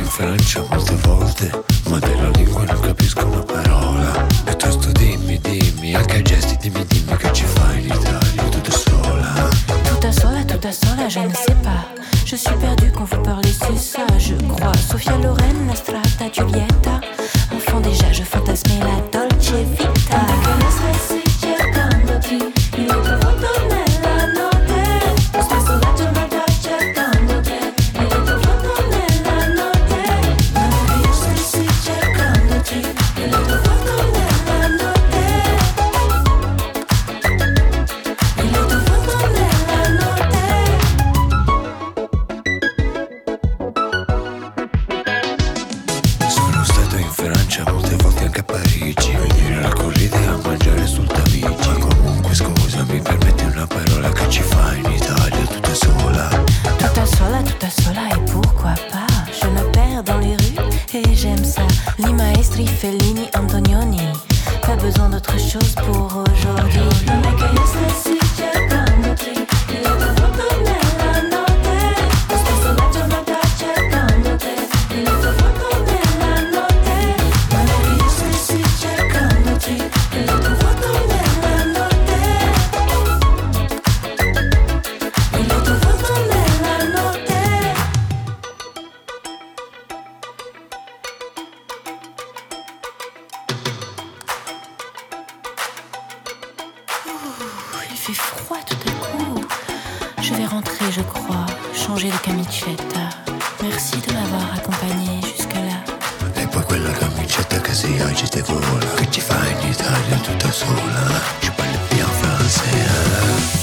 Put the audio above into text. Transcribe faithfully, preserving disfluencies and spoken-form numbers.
Francia molte volte, ma della lingua non capisco una parola. Piuttosto dimmi, dimmi, anche a gesti dimmi, dimmi che ci fai in Italia, tutta sola. Tutta sola, tutta sola, je ne sais pas. Je suis perdue quand vous parlez, c'est ça, je crois. Sofia Loren, la Strata, Giulietta. Enfant déjà, je fantasmais la Dolce Vita. Che io stessi cercandoti, io trovo nella notte. Spesso la giornata cercando te, io trovo nella notte. Che io stessi cercandoti, io trovo nella notte. Io trovo nella notte. Sono stato in Francia molte volte, anche a Parigi. Venire alla corrida a mangiare sul Tamigi. Ma comunque scusami, permetti una parola, che ci fai in Italia tutta sola? Tutta sola, tutta sola et pourquoi pas. Je me perds dans les rues et j'aime ça. Li maestri, Fellini, Antonioni. Pas besoin d'autre chose pour aujourd'hui. Non è che io stessi cercandoti, io trovo nella notte. Spesso la giornata cercando te, io trovo nella notte. Non è che io stessi cercandoti, io trovo nella notte. Io trovo nella notte. Il fait froid tout à coup. Je vais rentrer, je crois, changer de camicetta. Merci de m'avoir accompagné jusque-là. E poi quella camicetta che si agita e vola, che ci fai in Italia tutta sola? Je parle bien français, hein?